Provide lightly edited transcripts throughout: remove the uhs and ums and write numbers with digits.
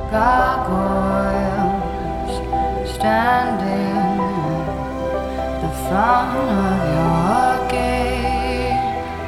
Gargoyles standing at the front of your gate,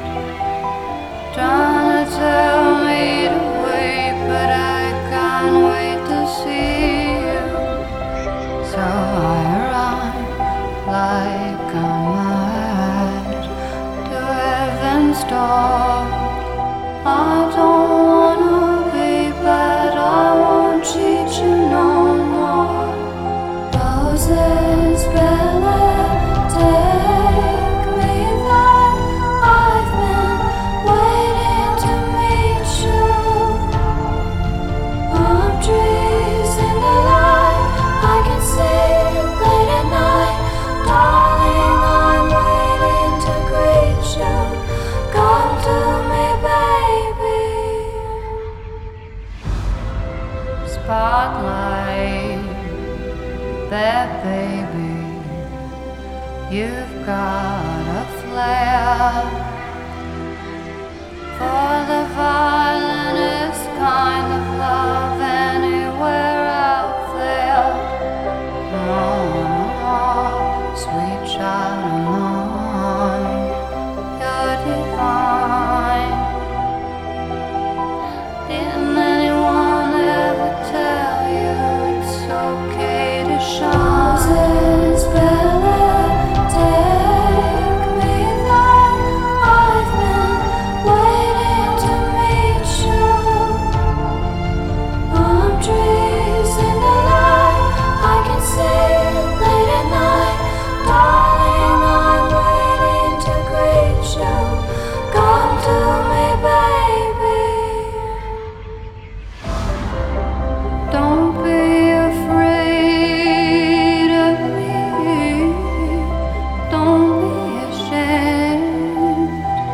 trying to tell me to wait, but I can't wait to see you. So I run like I'm mad to heaven's door. I don't wanna be bad, I won't cheat you no more. Roses, Bella, take me there. I've been waiting to meet you. Palm trees in the light, I can see it late at night. Darling, I'm waiting to greet you. Come to me, baby. Spotlight, that baby, you've got a flair for the violinist kind of love anywhere out there. Sweet child of mine, you're divine. Didn't anyone ever tell you it's okay to shine? Roses, Bella, take me there. I've been waiting to meet you. Palm trees in the light, I can see it late at night. Darling, I'm waiting to greet you. Come to me, baby. Don't be afraid of me. Don't be ashamed.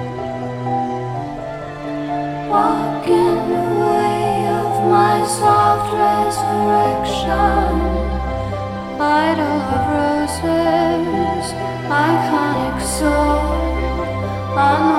Walk in the way of my soft resurrection. Idol of roses, iconic soul.